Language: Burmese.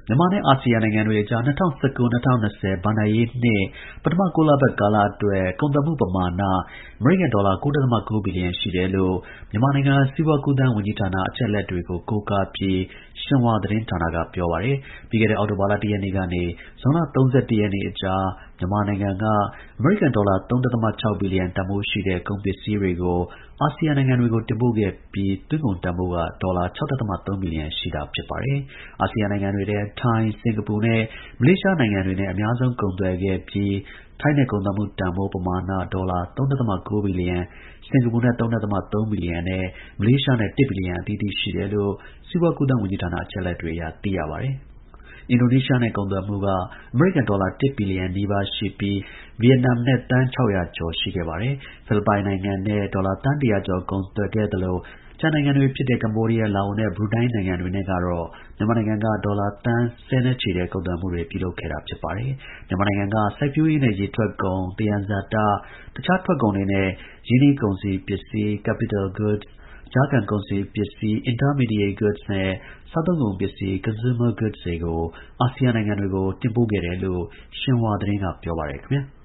မြန်မာနဲ့ အာဆီယံနိုင်ငံတွေအကြား 2019-2020 ဘဏ္ဍာရေးနှစ် ပထမ 9 လပတ်ကာလအတွက် ကုန်သွယ်မှုပမာဏ အမေရိကန်ဒေါ်လာ 9.9 ဘီလီယံ ရှိတယ်လို့ မြန်မာနိုင်ငံ စီးပွားကူးသန်းဝန်ကြီးဌာန အချက်အလက်တွေကို ကိုးကားပြီး ရှင်ဟွာသတင်းဌာနက ပြောပါတယ်။ ပြီးခဲ့တဲ့ အောက်တိုဘာလ ၁ ရက်နေ့ကနေ ဇွန်လ ၃၁ ရက်နေ့အကြား မြန်မာနိုင်ငံက အမေရိကန်ဒေါ်လာ 3.6 ဘီလီယံ တန်ဖိုးရှိတဲ့ ကုန်ပစ္စည်းတွေကို အာဆီယံနိုင်ငံတွေကို တင်ပို့ခဲ့ပြီး သွင်းကုန်တန်ဖိုးက ဒေါ်လာ 6.3 ဘီလီယံ ရှိတာဖြစ်ပါတယ်။ အာဆီယံနိုင်ငံတွေထဲ ထိုင်း၊ စင်္ကာပူနဲ့ မလေးရှားနိုင်ငံတွေနဲ့ အများဆုံး ကုန်သွယ်ခဲ့ပြီး ထိုင်းနဲ့ ကုန်သွယ်မှုတန်ဖိုးပမာဏ ဒေါ်လာ 3.9 ဘီလီယံ၊ စင်္ကာပူနဲ့ 3.3 ဘီလီယံနဲ့ မလေးရှားနဲ့ 1 ဘီလီယံ အသီးသီး ရှိတယ်လို့ စီးပွားကူးသန်းဝန်ကြီးဌာန အချက်အလက်တွေအရ သိရပါတယ်။ အင်ဒိုနီးရှားနဲ့ ကုန်သွယ်မှုက အမေရိကန်ဒေါ်လာ 1 ဘီလီယံနီးပါးရှိပြီး ဗီယက်နမ်နဲ့ သန်း ၆၀၀ ကျော် ရှိခဲ့ပါတယ်။ ဖိလစ်ပိုင်နိုင်ငံနဲ့ ဒေါ်လာ သန်း ၁၀၀ ကျော် ကုန်သွယ်ခဲ့သလို ကျန်နိုင်ငံတွေဖြစ်တဲ့ ကမ္ဘောဒီးယား၊ လာအိုနဲ့ ဘရူနိုင်းနိုင်ငံတွေနဲ့ကတော့ မြန်မာနိုင်ငံက ဒေါ်လာ သန်း ဆယ်နဲ့ချီတဲ့ ကုန်သွယ်မှုတွေ ပြုလုပ်ခဲ့တာ ဖြစ်ပါတယ်။ မြန်မာနိုင်ငံက စိုက်ပျိုးရေးနဲ့ ရေထွက်ကုန်၊ သယံဇာတ၊ တခြားထွက်ကုန်တွေနဲ့ ရင်းနှီးကုန်စည်ပစ္စည်း capital goods ၊ ကြားခံကုန်စည်ပစ္စည်း intermediate goods နဲ့ စားသုံးကုန်ပစ္စည်း consumer goods တွေကို အာဆီယံနိုင်ငံတွေကို တင်ပို့ခဲ့တယ်လို့ ရှင်ဟွာသတင်းက ပြောပါတယ်ခင်ဗျာ။